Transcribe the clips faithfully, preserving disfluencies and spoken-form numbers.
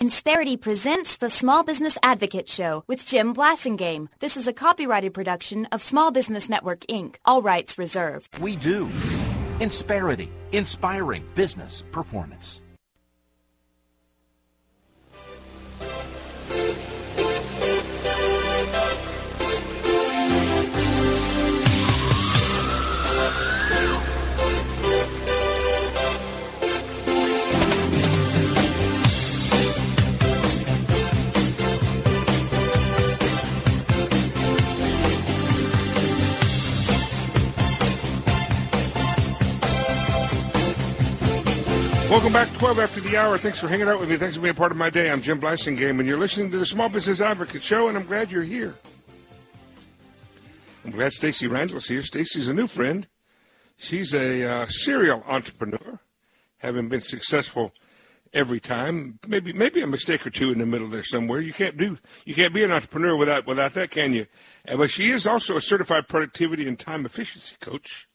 Insperity presents the Small Business Advocate Show with Jim Blasingame. This is a copyrighted production of Small Business Network, Incorporated. All rights reserved. We do. Insperity, inspiring business performance. Welcome back to twelve after the hour. Thanks for hanging out with me. Thanks for being part of my day. I'm Jim Blasingame, and you're listening to the Small Business Advocate Show, and I'm glad you're here. I'm glad Stacey Randall's here. Stacey's a new friend. She's a uh, serial entrepreneur, having been successful every time. Maybe maybe a mistake or two in the middle there somewhere. You can't do you can't be an entrepreneur without without that, can you? Uh, but she is also a certified productivity and time efficiency coach,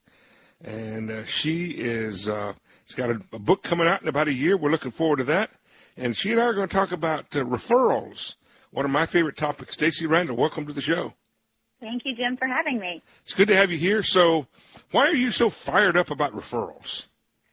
and uh, she is. Uh, She's got a, a book coming out in about a year. We're looking forward to that. And she and I are going to talk about uh, referrals, one of my favorite topics. Stacey Randall, welcome to the show. Thank you, Jim, for having me. It's good to have you here. So why are you so fired up about referrals?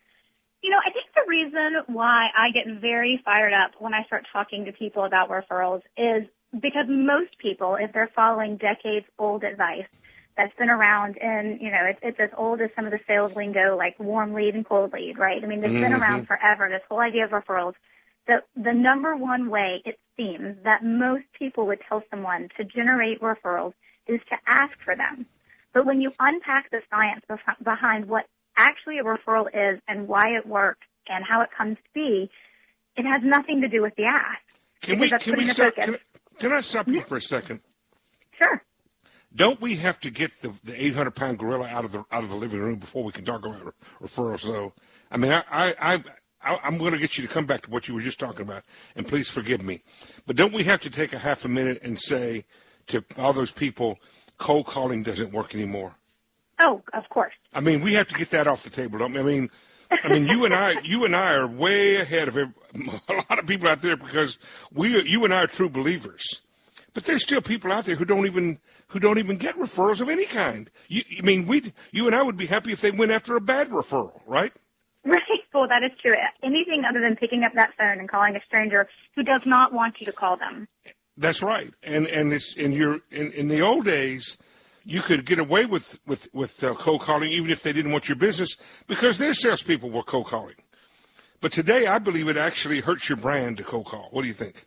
You know, I think the reason why I get very fired up when I start talking to people about referrals is because most people, if they're following decades-old advice, that's been around, and, you know, it's, it's as old as some of the sales lingo, like warm lead and cold lead, right? I mean, they've mm-hmm. been around forever, this whole idea of referrals. The, the number one way, it seems, that most people would tell someone to generate referrals is to ask for them. But when you unpack the science behind what actually a referral is and why it works and how it comes to be, it has nothing to do with the ask. Can we, can we stop, can, can I stop you for a second? Sure. Don't we have to get the the eight hundred pound gorilla out of the out of the living room before we can talk about re- referrals? Though, I mean, I I, I, I I'm going to get you to come back to what you were just talking about, and please forgive me. But don't we have to take a half a minute and say to all those people, cold calling doesn't work anymore? Oh, of course. I mean, we have to get that off the table, don't we? I mean, I mean, you and I, you and I are way ahead of every, a lot of people out there because we, you and I are true believers. But there's still people out there who don't even who don't even get referrals of any kind. You, I mean, we, you and I would be happy if they went after a bad referral, right? Right. Well, that is true. Anything other than picking up that phone and calling a stranger who does not want you to call them. That's right. And and it's in your in, in the old days, you could get away with with with uh, cold calling even if they didn't want your business because their salespeople were cold calling. But today, I believe it actually hurts your brand to cold call. What do you think?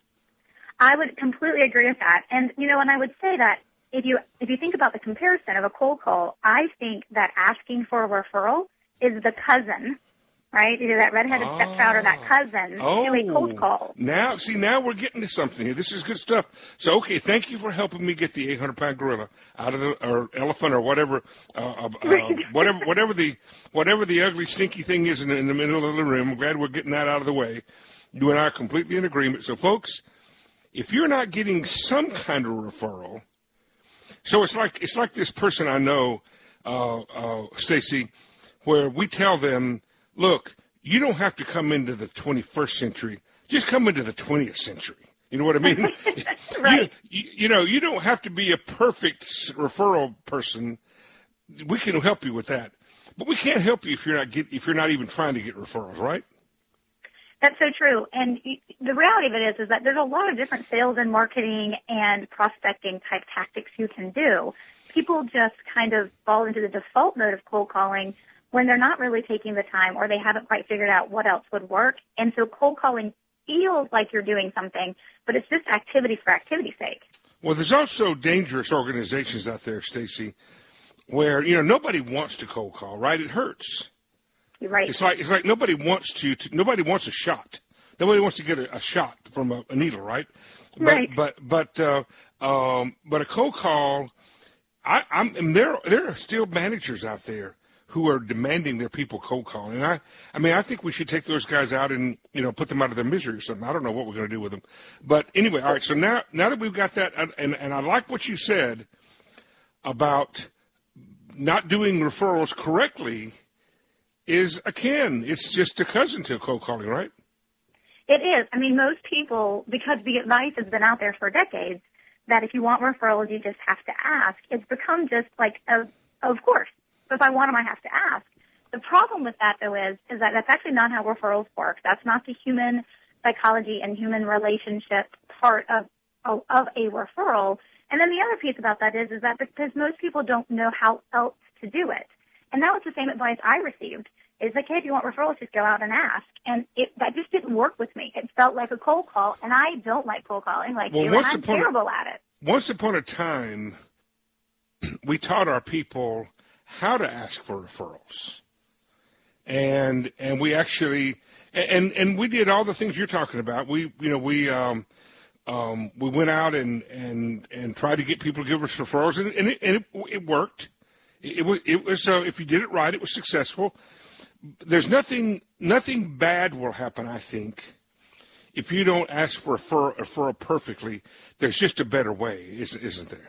I would completely agree with that. And, you know, and I would say that if you if you think about the comparison of a cold call, I think that asking for a referral is the cousin, right? Either that redheaded oh. stepchild or that cousin oh. to a cold call. Now, see, now we're getting to something here. This is good stuff. So, okay, thank you for helping me get the eight hundred pound gorilla out of the, or elephant or whatever, uh, uh, whatever, whatever the, whatever the ugly, stinky thing is in the, in the middle of the room. I'm glad we're getting that out of the way. You and I are completely in agreement. So, folks, if you're not getting some kind of referral, so it's like it's like this person I know, uh, uh, Stacey, where we tell them, look, you don't have to come into the twenty-first century, just come into the twentieth century. You know what I mean? Right. You, you, you know, you don't have to be a perfect referral person. We can help you with that, but we can't help you if you're not get, if you're not even trying to get referrals, right? That's so true. And the reality of it is, is that there's a lot of different sales and marketing and prospecting type tactics you can do. People just kind of fall into the default mode of cold calling when they're not really taking the time or they haven't quite figured out what else would work. And so cold calling feels like you're doing something, but it's just activity for activity's sake. Well, there's also dangerous organizations out there, Stacey, where, you know, nobody wants to cold call, right? It hurts. Right. It's like it's like nobody wants to, to nobody wants a shot. Nobody wants to get a, a shot from a, a needle, right? But right. but but uh, um, but a cold call. I, I'm and there there are still managers out there who are demanding their people cold call, and I I mean I think we should take those guys out and you know put them out of their misery or something. I don't know what we're going to do with them, but anyway, all right. So now now that we've got that, and and I like what you said about not doing referrals correctly. Is akin. It's just a cousin to cold calling, right? It is. I mean, most people, because the advice has been out there for decades, that if you want referrals, you just have to ask. It's become just like, a, of course, if I want them, I have to ask. The problem with that, though, is is that that's actually not how referrals work. That's not the human psychology and human relationship part of of, of a referral. And then the other piece about that is is that because most people don't know how else to do it. And that was the same advice I received. Is like, hey, if you want referrals, just go out and ask. And it, that just didn't work with me. It felt like a cold call, and I don't like cold calling like well, you, and I'm terrible a, at it. Once upon a time, we taught our people how to ask for referrals. And and we actually and and we did all the things you're talking about. We you know we um, um, we went out and, and and tried to get people to give us referrals, and, and, it, and it, it worked. It, it was it was uh, if you did it right, it was successful. There's nothing nothing bad will happen, I think, if you don't ask for a referral, referral perfectly. There's just a better way, isn't there?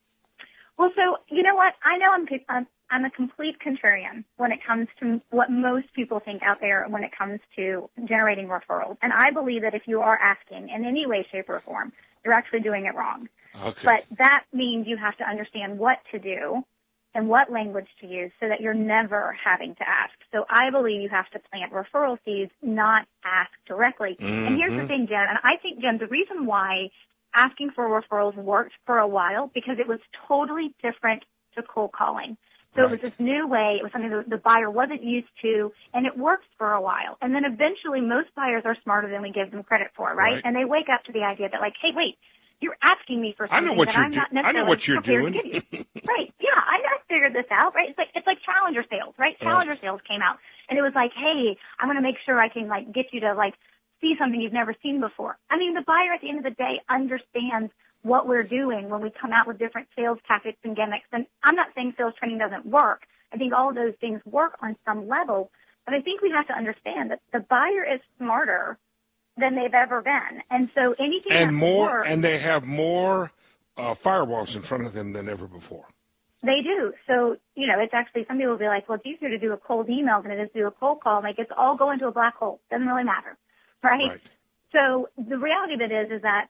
Well, so you know what? I know I'm I'm, I'm a complete contrarian when it comes to what most people think out there when it comes to generating referrals. And I believe that if you are asking in any way, shape, or form, you're actually doing it wrong. Okay. But that means you have to understand what to do and what language to use so that you're never having to ask. So I believe you have to plant referral seeds, not ask directly. Mm-hmm. And here's the thing, Jen, and I think, Jen, the reason why asking for referrals worked for a while because it was totally different to cold calling. So right. It was this new way. It was something that the buyer wasn't used to, and it worked for a while. And then eventually most buyers are smarter than we give them credit for, right? right. And they wake up to the idea that, like, hey, wait, you're asking me for something I know what that you're I'm not do- necessarily I know what you're prepared doing. to give you. Right. Yeah, I, I figured this out, right? It's like it's like Challenger sales, right? Challenger right. sales came out, and it was like, hey, I'm going to make sure I can, like, get you to, like, see something you've never seen before. I mean, the buyer at the end of the day understands what we're doing when we come out with different sales tactics and gimmicks. And I'm not saying sales training doesn't work. I think all of those things work on some level. But I think we have to understand that the buyer is smarter than they've ever been. And so anything and that more, works, and they have more uh, firewalls in front of them than ever before. They do. So, you know, it's actually, some people will be like, well, it's easier to do a cold email than it is to do a cold call. Like, it's all go into a black hole. Doesn't really matter, right? right? So the reality of it is, is that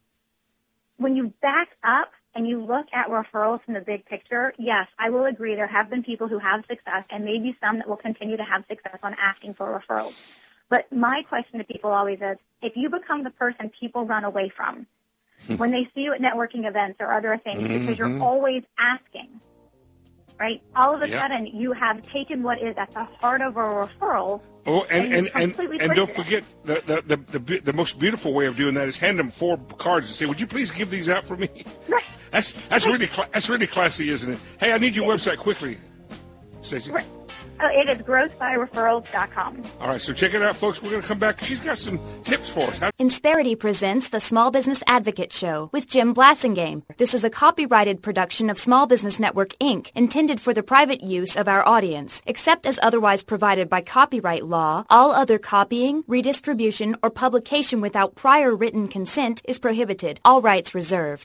when you back up and you look at referrals from the big picture, yes, I will agree there have been people who have success and maybe some that will continue to have success on asking for referrals. But my question to people always is, if you become the person people run away from when they see you at networking events or other things mm-hmm. because you're always asking, right, all of a yep. sudden you have taken what is at the heart of a referral. Oh, and and, and, and, and don't it. forget, the, the, the, the, the most beautiful way of doing that is hand them four cards and say, would you please give these out for me? Right. That's that's right. really cla- that's really classy, isn't it? Hey, I need your website quickly, Stacey. Right. Oh, it is growth by referrals dot com. All right, so check it out, folks. We're going to come back. She's got some tips for us. How- Insperity presents the Small Business Advocate Show with Jim Blassingame. This is a copyrighted production of Small Business Network, Incorporated, intended for the private use of our audience. Except as otherwise provided by copyright law, all other copying, redistribution, or publication without prior written consent is prohibited. All rights reserved.